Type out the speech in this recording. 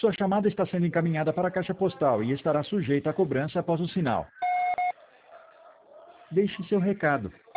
Sua chamada está sendo encaminhada para a caixa postal e estará sujeita a cobrança após o sinal. Deixe seu recado.